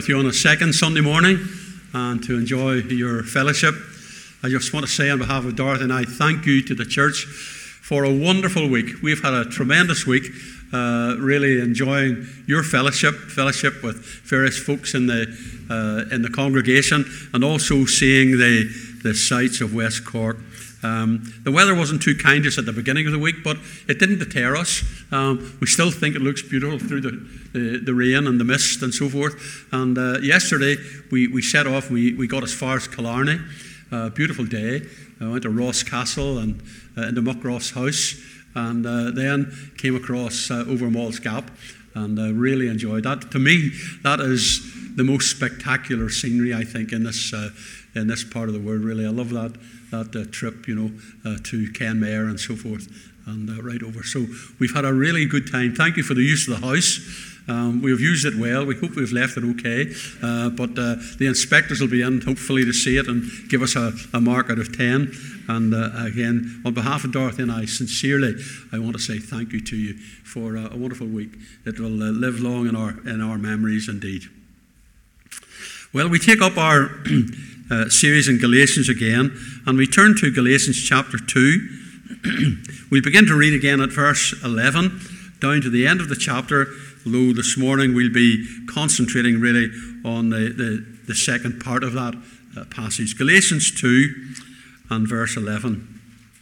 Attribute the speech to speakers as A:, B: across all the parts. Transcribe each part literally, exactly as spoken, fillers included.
A: With you on a second Sunday morning and to enjoy your fellowship. I just want to say on behalf of Dorothy and I, thank you to the church for a wonderful week. We've had a tremendous week, uh, really enjoying your fellowship, fellowship with various folks in the uh, in the congregation, and also seeing the the sights of West Cork. Um, the weather wasn't too kind just at the beginning of the week, but it didn't deter us. Um, we still think it looks beautiful through the, the, the rain and the mist and so forth. And uh, yesterday we, we set off, we, we got as far as Killarney. Uh, beautiful day. I went to Ross Castle and uh, into Muckross House, and uh, then came across uh, over Malls Gap, and uh, really enjoyed that. To me, that is the most spectacular scenery, I think, in this uh, in this part of the world. Really, I love that that uh, trip, you know, uh, to Kenmare and so forth, and uh, right over. So we've had a really good time. Thank you for the use of the house. Um, we've used it well. We hope we've left it okay. Uh, but uh, the inspectors will be in, hopefully, to see it and give us a, a mark out of ten. And uh, again, on behalf of Dorothy and I, sincerely, I want to say thank you to you for uh, a wonderful week. It will uh, live long in our in our memories, indeed. Well, we take up our uh, series in Galatians again, and we turn to Galatians chapter two. We begin to read again at verse eleven, down to the end of the chapter, although this morning we'll be concentrating really on the, the, the second part of that uh, passage. Galatians two and verse eleven.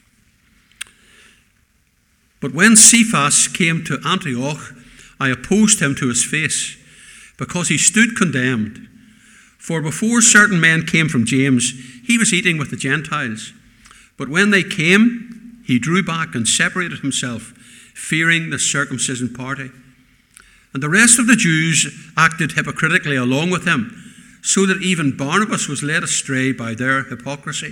A: But when Cephas came to Antioch, I opposed him to his face, because he stood condemned. For before certain men came from James, he was eating with the Gentiles. But when they came, he drew back and separated himself, fearing the circumcision party. And the rest of the Jews acted hypocritically along with him, so that even Barnabas was led astray by their hypocrisy.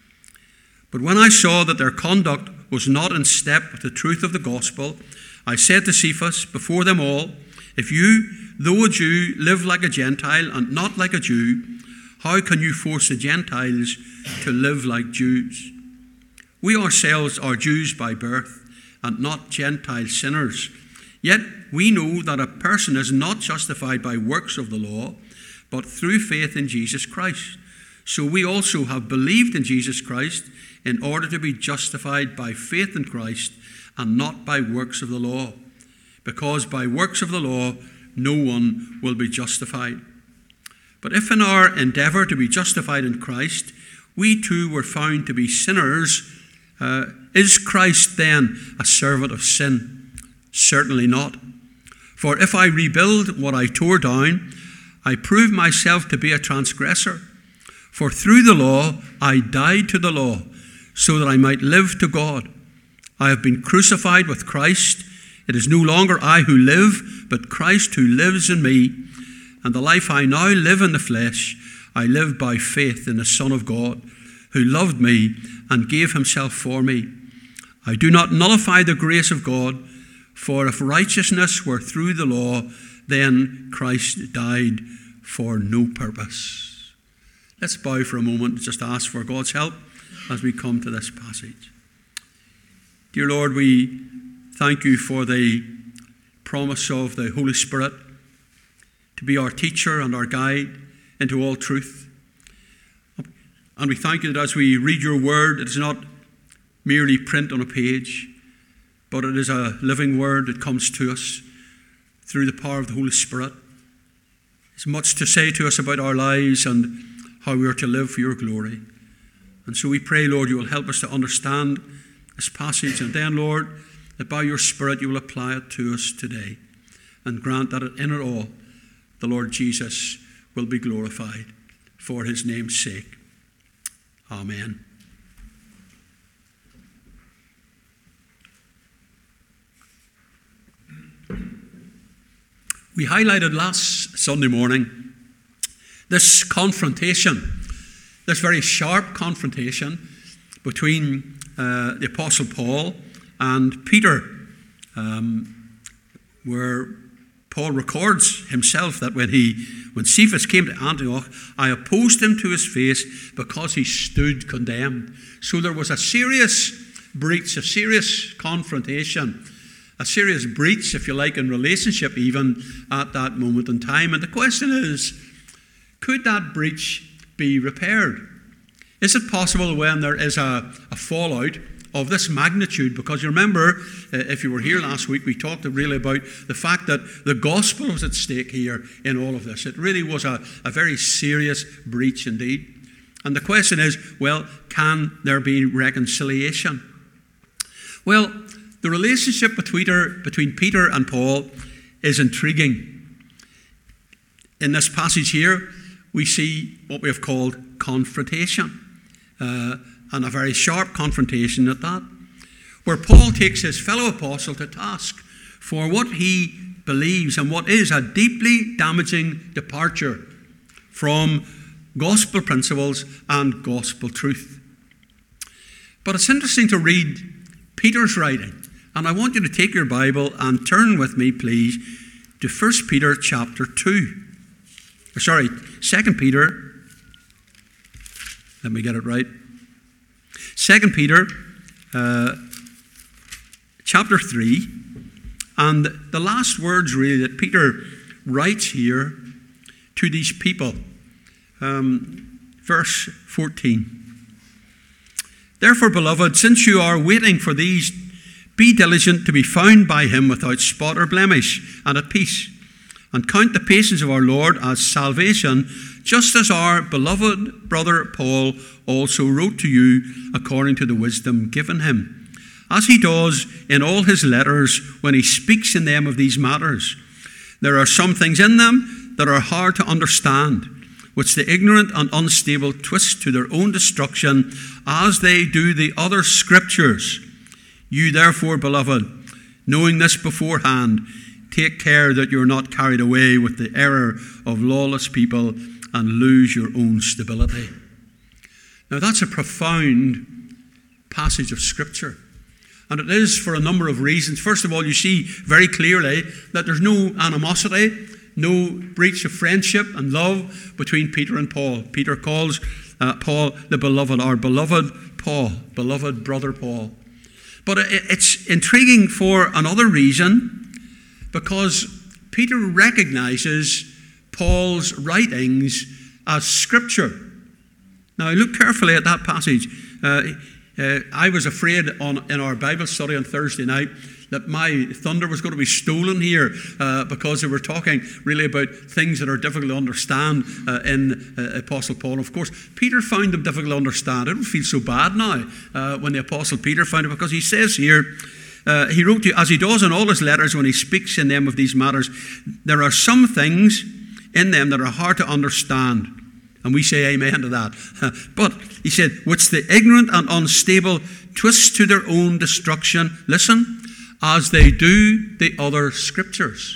A: But when I saw that their conduct was not in step with the truth of the gospel, I said to Cephas before them all, if you, though a Jew, live like a Gentile and not like a Jew, how can you force the Gentiles to live like Jews? We ourselves are Jews by birth and not Gentile sinners. Yet we know that a person is not justified by works of the law, but through faith in Jesus Christ. So we also have believed in Jesus Christ in order to be justified by faith in Christ and not by works of the law. Because by works of the law, no one will be justified. But if in our endeavour to be justified in Christ, we too were found to be sinners, uh, is Christ then a servant of sin? Certainly not. For if I rebuild what I tore down, I prove myself to be a transgressor. For through the law I died to the law, so that I might live to God. I have been crucified with Christ. It is no longer I who live, but Christ who lives in me. And the life I now live in the flesh, I live by faith in the Son of God, who loved me and gave himself for me. I do not nullify the grace of God, for if righteousness were through the law, then Christ died for no purpose. Let's bow for a moment and just ask for God's help as we come to this passage. Dear Lord, we thank you for the promise of the Holy Spirit to be our teacher and our guide into all truth. And we thank you that as we read your word, it is not merely print on a page, but it is a living word that comes to us through the power of the Holy Spirit. It's much to say to us about our lives and how we are to live for your glory. And so we pray, Lord, you will help us to understand this passage, and then, Lord, that by your Spirit you will apply it to us today, and grant that in it all the Lord Jesus will be glorified for his name's sake. Amen. We highlighted last Sunday morning this confrontation, this very sharp confrontation between uh, the Apostle Paul and Peter, um, where Paul records himself that when he, when Cephas came to Antioch, I opposed him to his face because he stood condemned. So there was a serious breach, a serious confrontation, a serious breach, if you like, in relationship even at that moment in time. And the question is, Could that breach be repaired? Is it possible when there is a, a fallout of this magnitude? Because you remember, uh, if you were here last week, we talked really about the fact that the gospel was at stake here in all of this. It really was a, a very serious breach indeed. And the question is, well, can there be reconciliation? Well, the relationship between Peter, between Peter and Paul is intriguing. In this passage here, we see what we have called confrontation. Uh, and a very sharp confrontation at that, where Paul takes his fellow apostle to task for what he believes and what is a deeply damaging departure from gospel principles and gospel truth. But it's interesting to read Peter's writing, and I want you to take your Bible and turn with me, please, to First Peter chapter two. Sorry, Second Peter. Let me get it right. Second Peter, uh, chapter three, and the last words really that Peter writes here to these people, um, verse fourteen. Therefore, beloved, since you are waiting for these, be diligent to be found by him without spot or blemish and at peace, and count the patience of our Lord as salvation, just as our beloved brother Paul also wrote to you according to the wisdom given him, as he does in all his letters when he speaks in them of these matters. There are some things in them that are hard to understand, which the ignorant and unstable twist to their own destruction, as they do the other scriptures. You therefore, beloved, knowing this beforehand, take care that you are not carried away with the error of lawless people and lose your own stability. Now that's a profound passage of Scripture. And it is for a number of reasons. First of all, you see very clearly that there's no animosity, no breach of friendship and love between Peter and Paul. Peter calls uh, Paul the beloved, our beloved Paul, beloved brother Paul. But it, it's intriguing for another reason, because Peter recognizes Paul's writings as Scripture. Now, look carefully at that passage. Uh, uh, I was afraid on, in our Bible study on Thursday night that my thunder was going to be stolen here uh, because they were talking really about things that are difficult to understand uh, in uh, Apostle Paul. Of course, Peter found them difficult to understand. I don't feel so bad now uh, when the Apostle Peter found it, because he says here, Uh, he wrote to you, as he does in all his letters when he speaks in them of these matters, there are some things in them that are hard to understand. And we say amen to that. But, he said, which the ignorant and unstable twist to their own destruction, listen, as they do the other scriptures.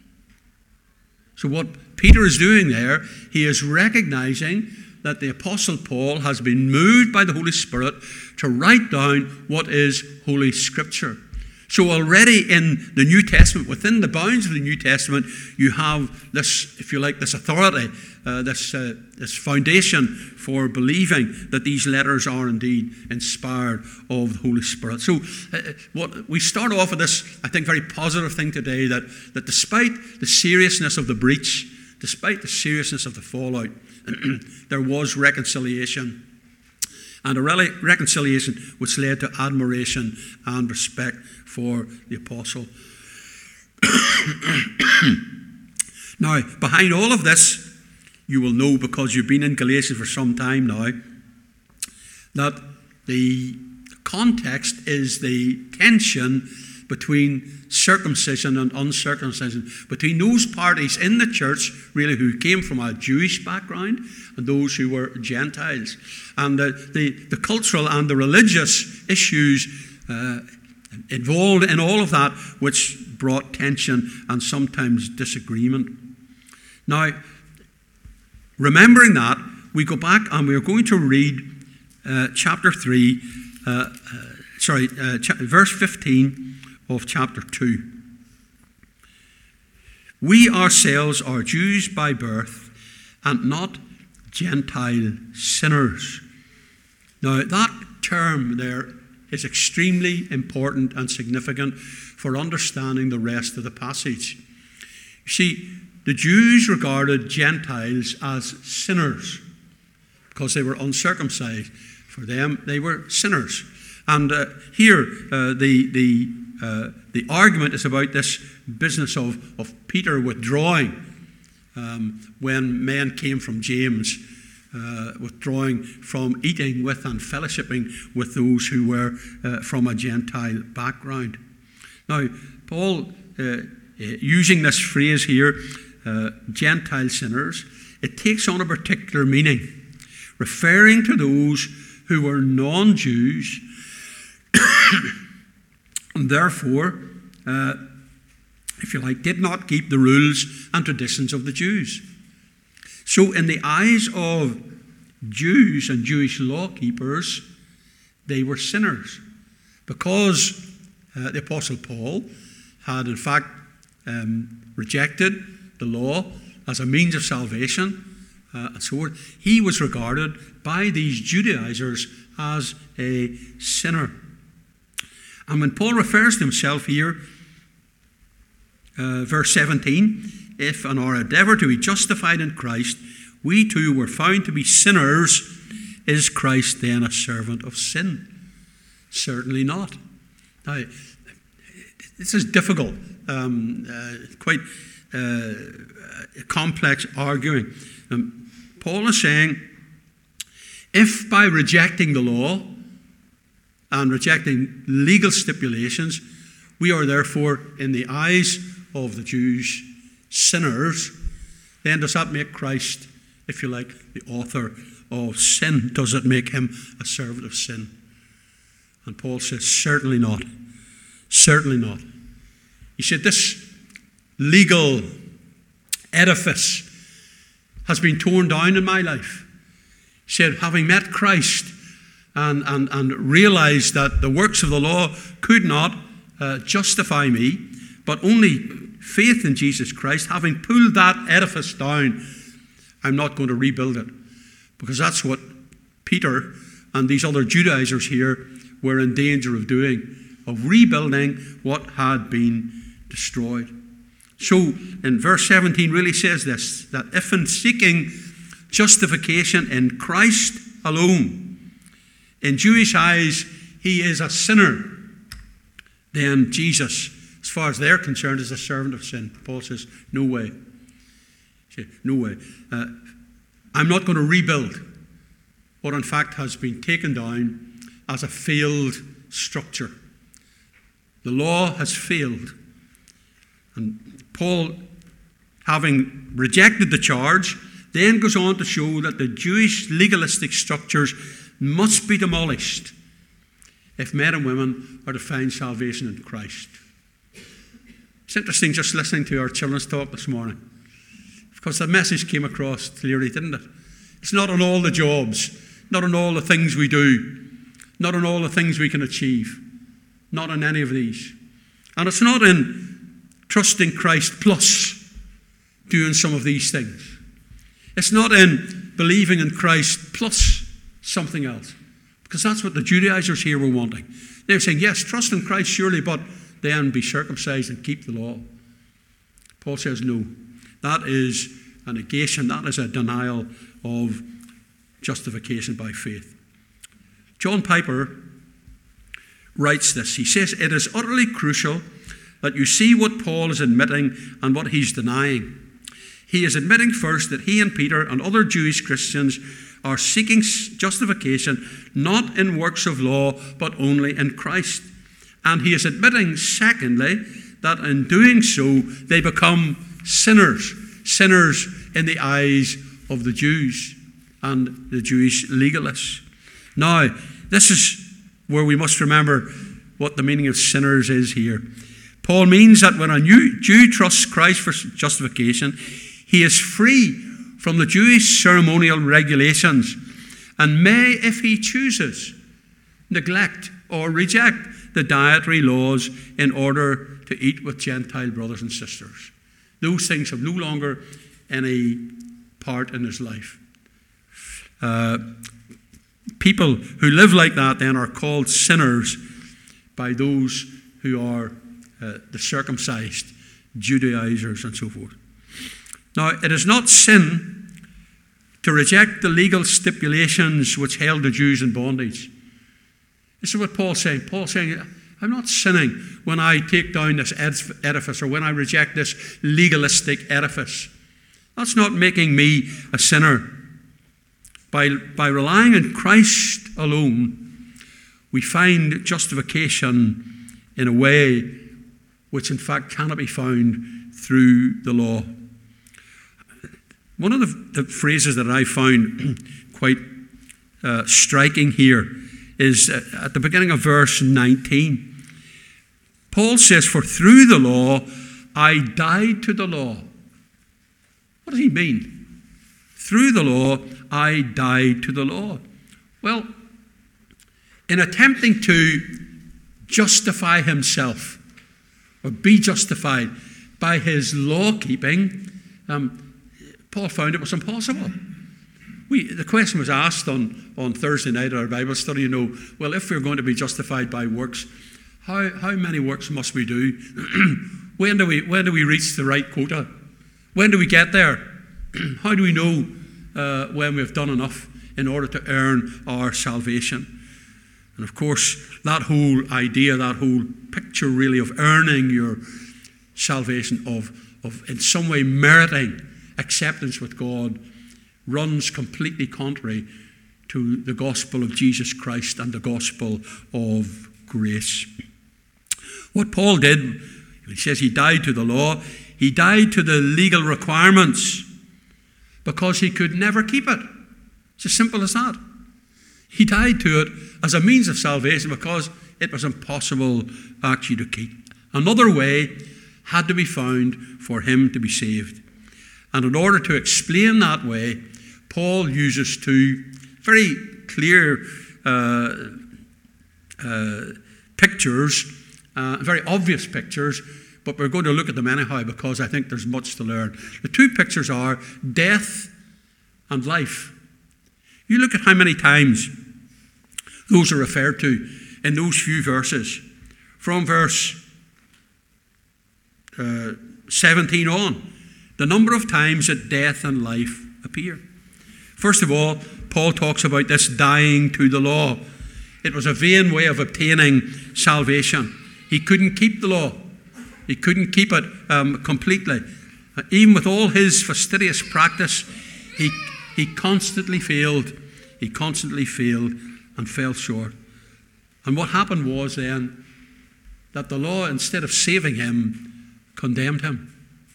A: So what Peter is doing there, he is recognizing that the Apostle Paul has been moved by the Holy Spirit to write down what is Holy Scripture. So already in the New Testament, within the bounds of the New Testament, you have this, if you like, this authority, uh, this, uh, this foundation for believing that these letters are indeed inspired of the Holy Spirit. So uh, what we start off with this, I think, very positive thing today, that, that despite the seriousness of the breach, despite the seriousness of the fallout, there was reconciliation. And a re- reconciliation which led to admiration and respect for the apostle. Now, behind all of this, you will know, because you've been in Galatians for some time now, that the context is the tension between circumcision and uncircumcision, between those parties in the church, really, who came from a Jewish background and those who were Gentiles. And the, the, the cultural and the religious issues uh, involved in all of that, which brought tension and sometimes disagreement. Now, remembering that, we go back and we are going to read uh, chapter three, uh, uh, sorry, uh, cha- verse fifteen of chapter two. We ourselves are Jews by birth and not Gentile sinners. Now, that term there is extremely important and significant for understanding the rest of the passage. You see, the Jews regarded Gentiles as sinners because they were uncircumcised. For them, they were sinners. And uh, here, uh, the the uh, the argument is about this business of, of Peter withdrawing um, when men came from James, uh, withdrawing from eating with and fellowshipping with those who were uh, from a Gentile background. Now, Paul, uh, using this phrase here, uh, Gentile sinners, it takes on a particular meaning, referring to those who were non-Jews, and therefore, uh, if you like, did not keep the rules and traditions of the Jews. So in the eyes of Jews and Jewish law keepers, they were sinners, because uh, the Apostle Paul had in fact um, rejected the law as a means of salvation, uh, and so forth. He was regarded by these Judaizers as a sinner. And when Paul refers to himself here, uh, verse seventeen, if in our endeavour to be justified in Christ, we too were found to be sinners, is Christ then a servant of sin? Certainly not. Now, this is difficult, um, uh, quite uh, complex arguing. Um, Paul is saying, if by rejecting the law and rejecting legal stipulations, we are therefore, in the eyes of the Jews, sinners, then does that make Christ, if you like, the author of sin? Does it make him a servant of sin? And Paul says, certainly not. Certainly not. He said, this legal edifice has been torn down in my life. He said, having met Christ and, and, and realized that the works of the law could not uh, justify me, but only faith in Jesus Christ, having pulled that edifice down, I'm not going to rebuild it. Because that's what Peter and these other Judaizers here were in danger of doing, of rebuilding what had been destroyed. So, in verse seventeen really says this, that if in seeking justification in Christ alone, in Jewish eyes, he is a sinner, then Jesus, as far as they're concerned, is a servant of sin. Paul says, no way. No way. Uh, I'm not going to rebuild what in fact has been taken down as a failed structure. The law has failed. And Paul, having rejected the charge, then goes on to show that the Jewish legalistic structures must be demolished if men and women are to find salvation in Christ. It's interesting just listening to our children's talk this morning, because the message came across clearly, didn't it? It's not on all the jobs, not on all the things we do, not on all the things we can achieve, not on any of these. And it's not in trusting Christ plus doing some of these things. It's not in believing in Christ plus something else, because that's what the Judaizers here were wanting. They were saying, yes, trust in Christ surely, but then be circumcised and keep the law. Paul says, no. That is a negation. That is a denial of justification by faith. John Piper writes this. He says, it is utterly crucial that you see what Paul is admitting and what he's denying. He is admitting first that he and Peter and other Jewish Christians are seeking justification not in works of law, but only in Christ. And he is admitting, secondly, that in doing so, they become sinners, sinners in the eyes of the Jews and the Jewish legalists. Now, this is where we must remember what the meaning of sinners is here. Paul means that when a new Jew trusts Christ for justification, he is free from the Jewish ceremonial regulations and may, if he chooses, neglect or reject the dietary laws in order to eat with Gentile brothers and sisters. Those things have no longer any part in his life. Uh, people who live like that then are called sinners by those who are uh, the circumcised, Judaizers and so forth. Now, it is not sin to reject the legal stipulations which held the Jews in bondage. This is what Paul's saying. Paul's saying, I'm not sinning when I take down this edifice or when I reject this legalistic edifice. That's not making me a sinner. By, by relying on Christ alone, we find justification in a way which in fact cannot be found through the law. One of the, the phrases that I found quite uh, striking here is uh, at the beginning of verse nineteen. Paul says, for through the law I died to the law. What does he mean? Through the law I died to the law. Well, in attempting to justify himself or be justified by his law keeping, um, Paul found it was impossible. We, the question was asked on, on Thursday night at our Bible study, you know, well, if we're going to be justified by works, how, how many works must we do? when do we when do we reach the right quota? When do we get there? How do we know uh, when we've done enough in order to earn our salvation? And of course, that whole idea, that whole picture really of earning your salvation, of, of in some way meriting acceptance with God, runs completely contrary to the gospel of Jesus Christ and the gospel of grace. What Paul did, he says he died to the law, he died to the legal requirements because he could never keep it. It's as simple as that. He died to it as a means of salvation because it was impossible actually to keep. Another way had to be found for him to be saved. And in order to explain that way, Paul uses two very clear uh, uh, pictures, uh, very obvious pictures, but we're going to look at them anyhow because I think there's much to learn. The two pictures are death and life. You look at how many times those are referred to in those few verses. From verse uh, seventeen on, the number of times that death and life appear. First of all, Paul talks about this dying to the law. It was a vain way of obtaining salvation. He couldn't keep the law. He couldn't keep it um, completely. Uh, even with all his fastidious practice, he, he constantly failed. He constantly failed and fell short. And what happened was then that the law, instead of saving him, condemned him.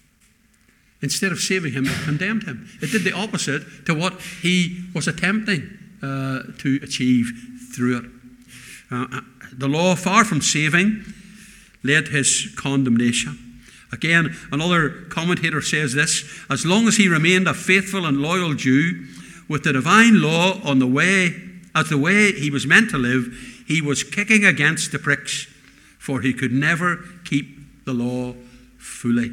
A: Instead of saving him, it condemned him. It did the opposite to what he was attempting uh, to achieve through it. Uh, the law, far from saving, led to his condemnation. Again, another commentator says this: as long as he remained a faithful and loyal Jew with the divine law on the way, as the way he was meant to live, he was kicking against the pricks, for he could never keep the law fully.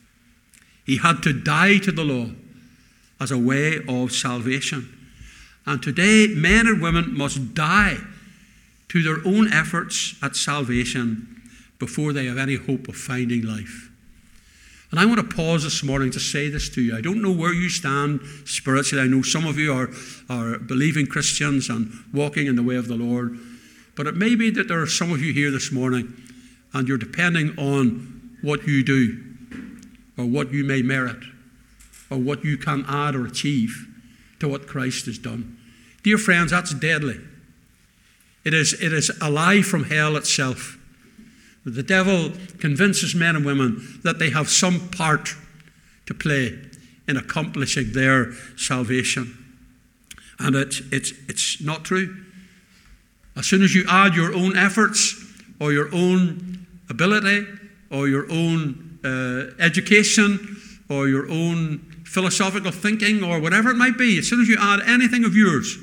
A: He had to die to the law as a way of salvation. And today, men and women must die to their own efforts at salvation before they have any hope of finding life. And I want to pause this morning to say this to you. I don't know where you stand spiritually. I know some of you are, are believing Christians and walking in the way of the Lord. But it may be that there are some of you here this morning and you're depending on what you do, or what you may merit, or what you can add or achieve to what Christ has done. Dear friends, that's deadly. It is, it is a lie from hell itself. The devil convinces men and women that they have some part to play in accomplishing their salvation. And it's, it's, it's not true. As soon as you add your own efforts, or your own ability, or your own Uh, education, or your own philosophical thinking, or whatever it might be, as soon as you add anything of yours,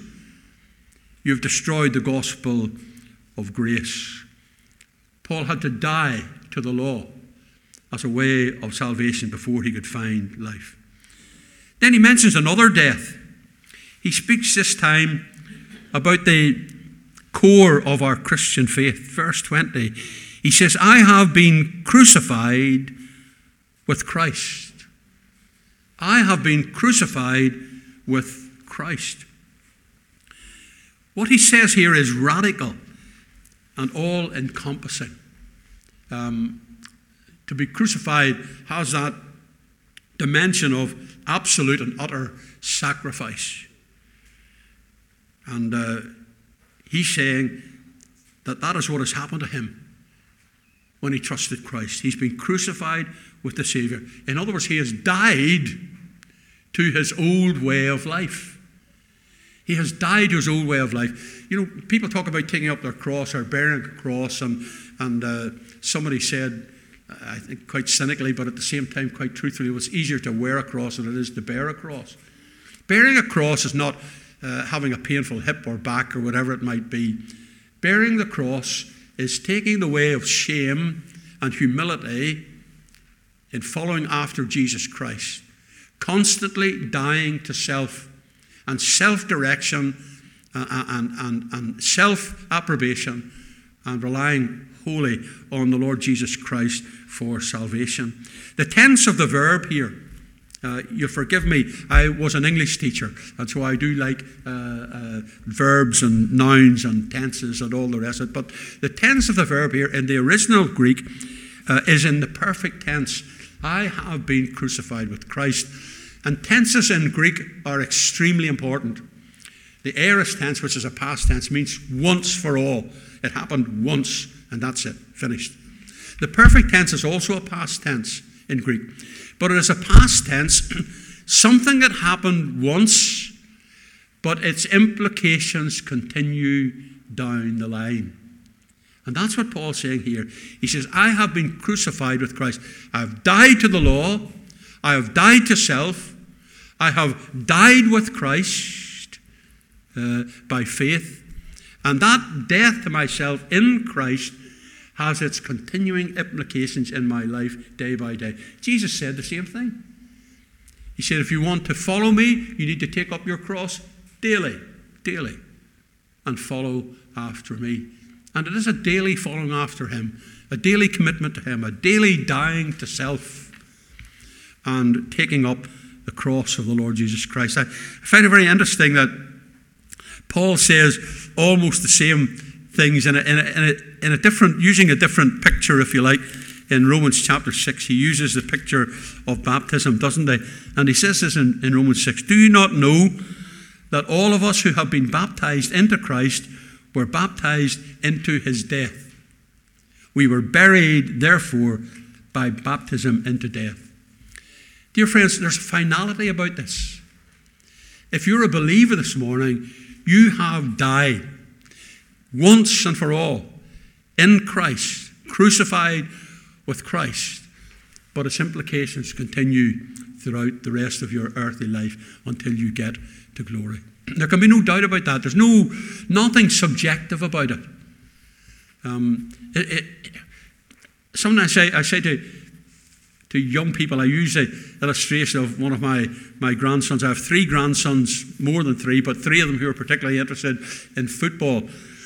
A: you've destroyed the gospel of grace. Paul had to die to the law as a way of salvation before he could find life. Then he mentions another death. He speaks this time about the core of our Christian faith. Verse twenty, he says, I have been crucified with Christ. I have been crucified with Christ. What he says here is radical and all-encompassing. Um, to be crucified has that dimension of absolute and utter sacrifice. And uh, he's saying that that is what has happened to him when he trusted Christ. He's been crucified with the Savior. In other words, he has died to his old way of life. He has died to his old way of life. You know, people talk about taking up their cross or bearing a cross, and, and uh, somebody said, I think quite cynically, but at the same time quite truthfully, it was easier to wear a cross than it is to bear a cross. Bearing a cross is not uh, having a painful hip or back or whatever it might be. Bearing the cross is taking the way of shame and humility in following after Jesus Christ, constantly dying to self and self-direction uh, and, and, and self-approbation, and relying wholly on the Lord Jesus Christ for salvation. The tense of the verb here, uh, you forgive me, I was an English teacher, and so I do like uh, uh, verbs and nouns and tenses and all the rest of it, but the tense of the verb here in the original Greek uh, is in the perfect tense. I have been crucified with Christ. And tenses in Greek are extremely important. The aorist tense, which is a past tense, means once for all. It happened once, and that's it, finished. The perfect tense is also a past tense in Greek. But it is a past tense, something that happened once, but its implications continue down the line. And that's what Paul's saying here. He says, I have been crucified with Christ. I have died to the law. I have died to self. I have died with Christ uh, by faith. And that death to myself in Christ has its continuing implications in my life day by day. Jesus said the same thing. He said, if you want to follow me, you need to take up your cross daily, daily, and follow after me. And it is a daily following after him, a daily commitment to him, a daily dying to self, and taking up the cross of the Lord Jesus Christ. I find it very interesting that Paul says almost the same things in a, in a, in a, in a different, using a different picture, if you like. In Romans chapter six, he uses the picture of baptism, doesn't he? And he says this in, in Romans six, do you not know that all of us who have been baptized into Christ were baptized into his death? We were buried, therefore, by baptism into death. Dear friends, there's a finality about this. If you're a believer this morning, you have died once and for all in Christ, crucified with Christ. But its implications continue throughout the rest of your earthly life until you get to glory. There can be no doubt about that. There's no nothing subjective about it. Um, it, it sometimes I say, I say to To young people, I use the illustration of one of my, my grandsons. I have three grandsons, more than three, but three of them who are particularly interested in football.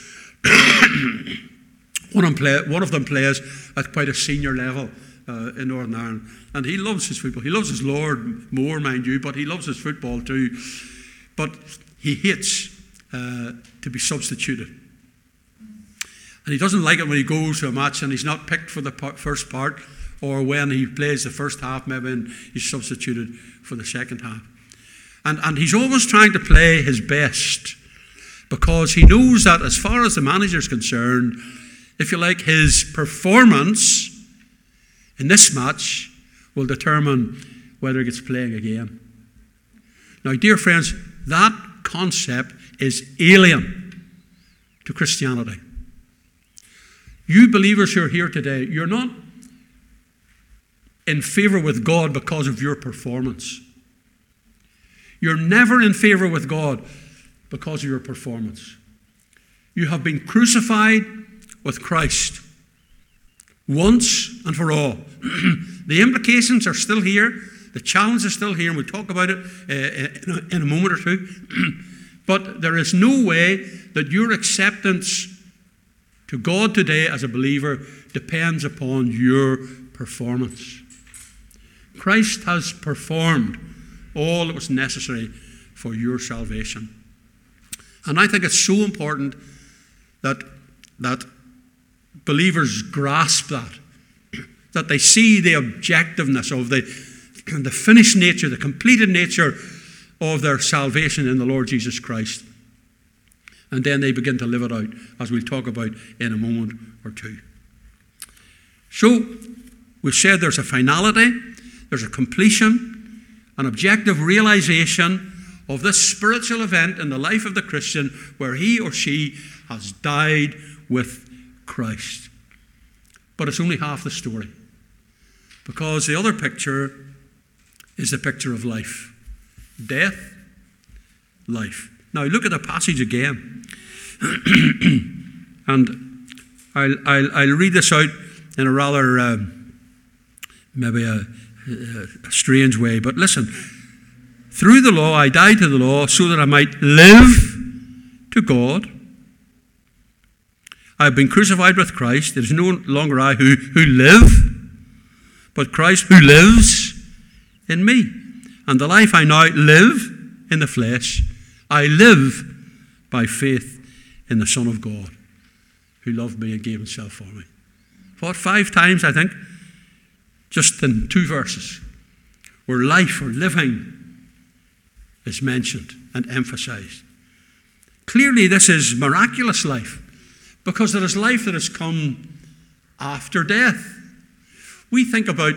A: one, of them play, one of them plays at quite a senior level uh, in Northern Ireland. And he loves his football. He loves his Lord more, mind you, but he loves his football too. But he hates uh, to be substituted. And he doesn't like it when he goes to a match and he's not picked for the part, first part, or when he plays the first half, maybe, and he's substituted for the second half. And, and he's always trying to play his best because he knows that as far as the manager is concerned, if you like, his performance in this match will determine whether he gets playing again. Now, dear friends, that concept is alien to Christianity. You believers who are here today, you're not in favor with God because of your performance. You're never in favor with God because of your performance. You have been crucified with Christ once and for all. The implications are still here. The challenge is still here, and we'll talk about it uh, in, a, in a moment or two. But there is no way that your acceptance to God today as a believer depends upon your performance. Christ has performed all that was necessary for your salvation. And I think it's so important that, that believers grasp that, that they see the objectiveness of the, the finished nature, the completed nature of their salvation in the Lord Jesus Christ. And then they begin to live it out, as we'll talk about in a moment or two. So, we've said there's a finality, there's a completion, an objective realization of this spiritual event in the life of the Christian where he or she has died with Christ. But it's only half the story, because the other picture is the picture of life. Death, life. Now look at the passage again. And I'll, I'll, I'll read this out in a rather, uh, maybe a, a strange way. But listen. Through the law I died to the law so that I might live to God. I have been crucified with Christ. It is no longer I who, who live, but Christ who lives in me. And the life I now live in the flesh, I live by faith in the Son of God, who loved me and gave himself for me. What, five times, I think, just in two verses, where life or living is mentioned and emphasized. Clearly, this is miraculous life, because there is life that has come after death. We think about,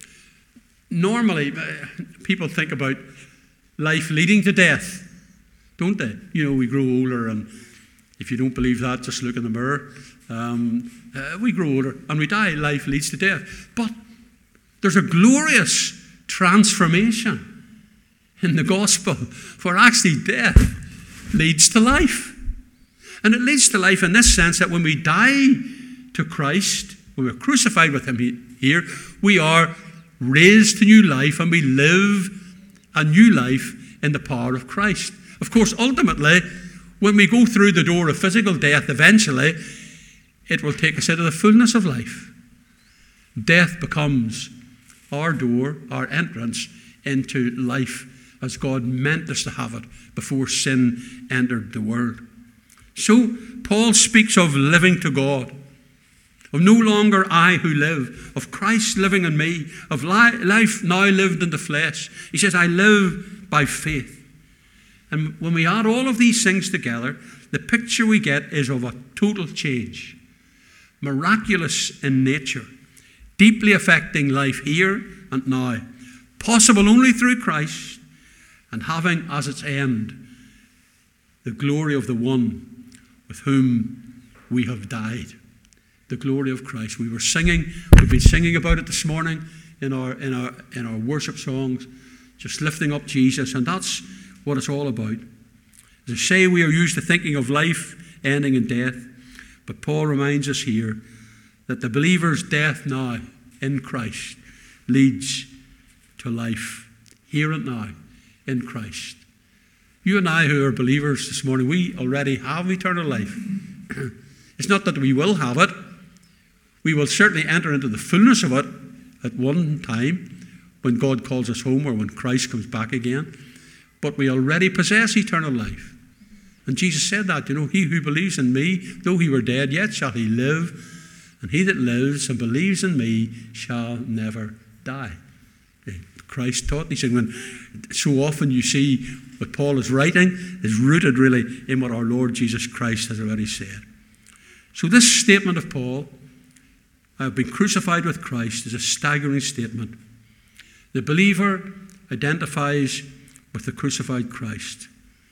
A: normally, people think about life leading to death, don't they? You know, we grow older, and if you don't believe that, just look in the mirror. Um, uh, we grow older and we die, life leads to death. But there's a glorious transformation in the gospel, for actually death leads to life. And it leads to life in this sense that when we die to Christ, when we're crucified with him here, we are raised to new life, and we live a new life in the power of Christ. Of course, ultimately, when we go through the door of physical death, eventually, it will take us into the fullness of life. Death becomes our door, our entrance into life, as God meant us to have it before sin entered the world. So, Paul speaks of living to God, of no longer I who live, of Christ living in me, of li- life now lived in the flesh. He says, I live by faith. And when we add all of these things together, the picture we get is of a total change, miraculous in nature, deeply affecting life here and now, possible only through Christ, and having as its end the glory of the one with whom we have died. The glory of Christ. We were singing, we've been singing about it this morning in our in our in our worship songs, just lifting up Jesus, and that's what it's all about. As I say, we are used to thinking of life ending in death, but Paul reminds us here that the believer's death now in Christ leads to life here and now in Christ. You and I who are believers this morning, we already have eternal life. It's not that we will have it. We will certainly enter into the fullness of it at one time when God calls us home or when Christ comes back again. But we already possess eternal life. And Jesus said that, you know, he who believes in me, though he were dead, yet shall he live. And he that lives and believes in me shall never die. Christ taught. He said, when so often you see what Paul is writing is rooted really in what our Lord Jesus Christ has already said. So this statement of Paul, I have been crucified with Christ, is a staggering statement. The believer identifies with the crucified Christ.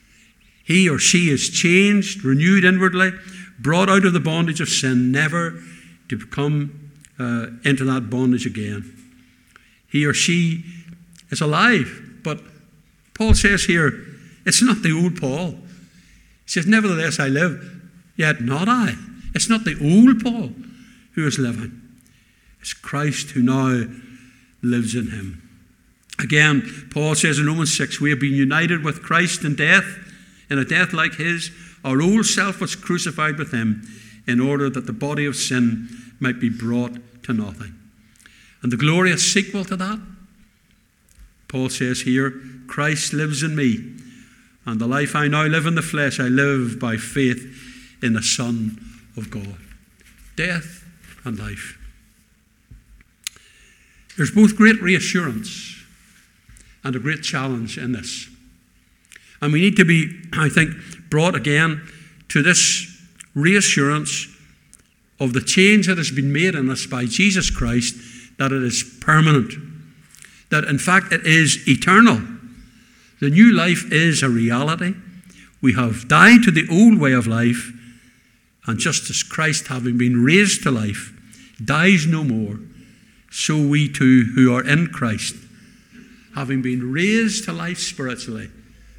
A: He or she is changed, renewed inwardly, brought out of the bondage of sin, never to come uh, into that bondage again. He or she is alive, but Paul says here, it's not the old Paul. He says, nevertheless I live, yet not I. It's not the old Paul who is living. It's Christ who now lives in him. Again, Paul says in Romans six, we have been united with Christ in death, in a death like his. Our old self was crucified with him in order that the body of sin might be brought to nothing. And the glorious sequel to that, Paul says here, Christ lives in me, and the life I now live in the flesh, I live by faith in the Son of God. Death and life. There's both great reassurance and a great challenge in this. And we need to be, I think, brought again to this reassurance of the change that has been made in us by Jesus Christ, that it is permanent, that in fact it is eternal. The new life is a reality. We have died to the old way of life, and just as Christ, having been raised to life, dies no more, so we too who are in Christ, having been raised to life spiritually,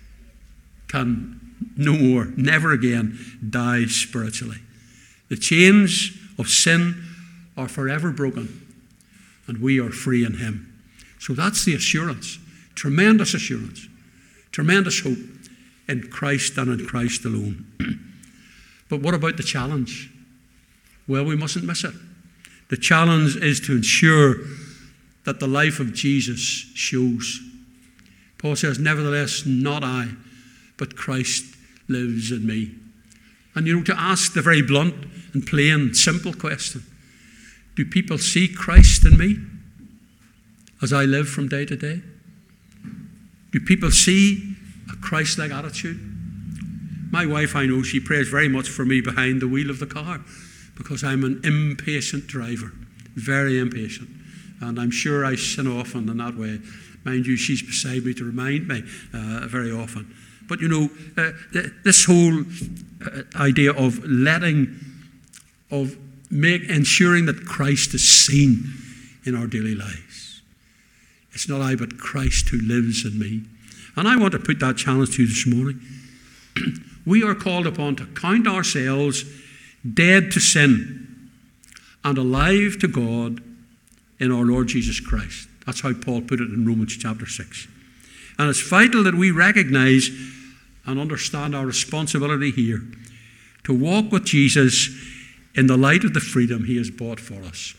A: can no more, never again, die spiritually. The chains of sin are forever broken, and we are free in Him. So that's the assurance, tremendous assurance, tremendous hope in Christ and in Christ alone. But what about the challenge? Well, we mustn't miss it. The challenge is to ensure that the life of Jesus shows. Paul says, nevertheless, not I, but Christ lives in me. And you know, to ask the very blunt and plain, simple question, do people see Christ in me as I live from day to day? Do people see a Christ-like attitude? My wife, I know, she prays very much for me behind the wheel of the car, because I'm an impatient driver, very impatient. And I'm sure I sin often in that way. Mind you, she's beside me to remind me uh, very often. But you know, uh, th- this whole uh, idea of letting, of make, ensuring that Christ is seen in our daily lives. It's not I, but Christ who lives in me. And I want to put that challenge to you this morning. We are called upon to count ourselves dead to sin and alive to God in our Lord Jesus Christ. That's how Paul put it in Romans chapter six. And it's vital that we recognize and understand our responsibility here to walk with Jesus in the light of the freedom He has bought for us.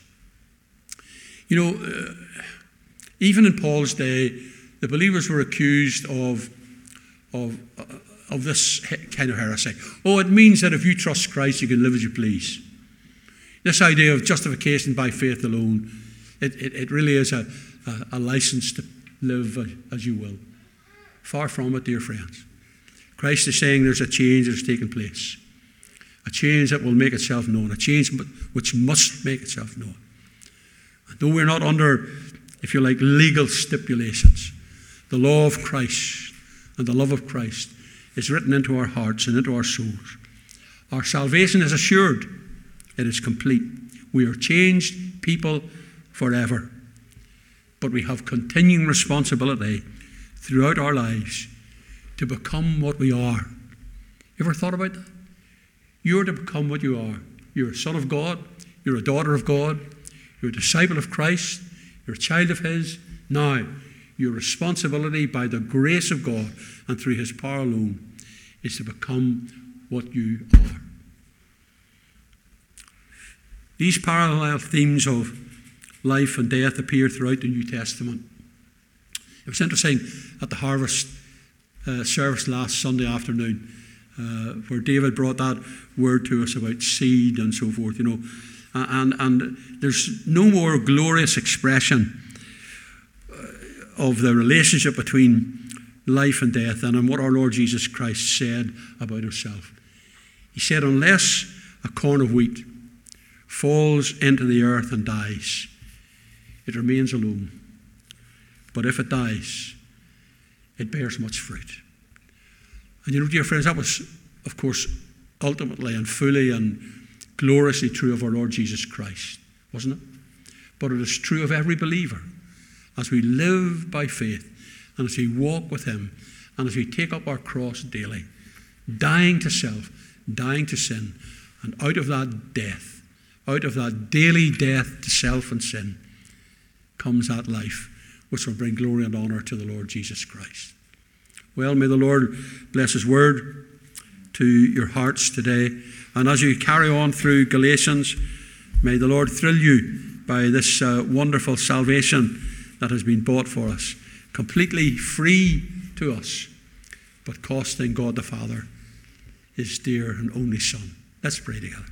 A: You know, uh, even in Paul's day, the believers were accused of, of, uh, of this kind of heresy. Oh, it means that if you trust Christ, you can live as you please. This idea of justification by faith alone, it, it, it really is a, a, a license to live as you will. Far from it, dear friends. Christ is saying there's a change that's taken place. A change that will make itself known. A change which must make itself known. And though we're not under, if you like, legal stipulations, the law of Christ and the love of Christ is written into our hearts and into our souls. Our salvation is assured. It is complete. We are changed people forever. But we have continuing responsibility throughout our lives to become what we are. You ever thought about that? You're to become what you are. You're a son of God. You're a daughter of God. You're a disciple of Christ. You're a child of His. Now, your responsibility by the grace of God and through His power alone is to become what you are. These parallel themes of life and death appear throughout the New Testament. It was interesting at the harvest uh, service last Sunday afternoon, uh, where David brought that word to us about seed and so forth, you know. Uh, and, and there's no more glorious expression of the relationship between life and death than in what our Lord Jesus Christ said about Himself. He said, unless a corn of wheat falls into the earth and dies, it remains alone. But if it dies, it bears much fruit. And you know, dear friends, that was, of course, ultimately and fully and gloriously true of our Lord Jesus Christ, wasn't it? But it is true of every believer as we live by faith and as we walk with Him and as we take up our cross daily, dying to self, dying to sin, and out of that death, out of that daily death to self and sin, comes that life which will bring glory and honour to the Lord Jesus Christ. Well, may the Lord bless His word to your hearts today. And as you carry on through Galatians, may the Lord thrill you by this uh, wonderful salvation that has been bought for us. completely free to us, but costing God the Father his dear and only Son. Let's pray together.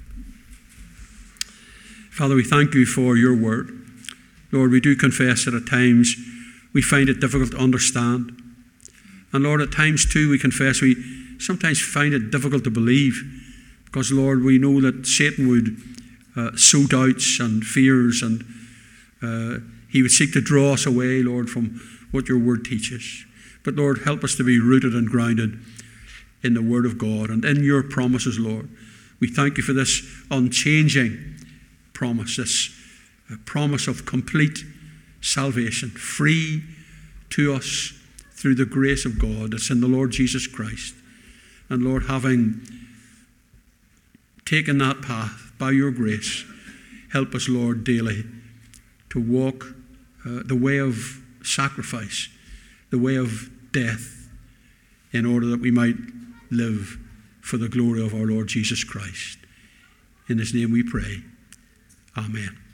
A: Father, we thank you for your word. Lord, we do confess that at times we find it difficult to understand. And Lord, at times too we confess we sometimes find it difficult to believe, because Lord, we know that Satan would uh, sow doubts and fears, and uh, he would seek to draw us away, Lord, from what your word teaches. But Lord, help us to be rooted and grounded in the word of God and in your promises, Lord. We thank you for this unchanging promise, this uh, promise of complete salvation, free to us through the grace of God that's in the Lord Jesus Christ. And Lord, having taken that path by your grace, help us, Lord, daily to walk uh, the way of sacrifice, the way of death, in order that we might live for the glory of our Lord Jesus Christ. In his name we pray. Amen.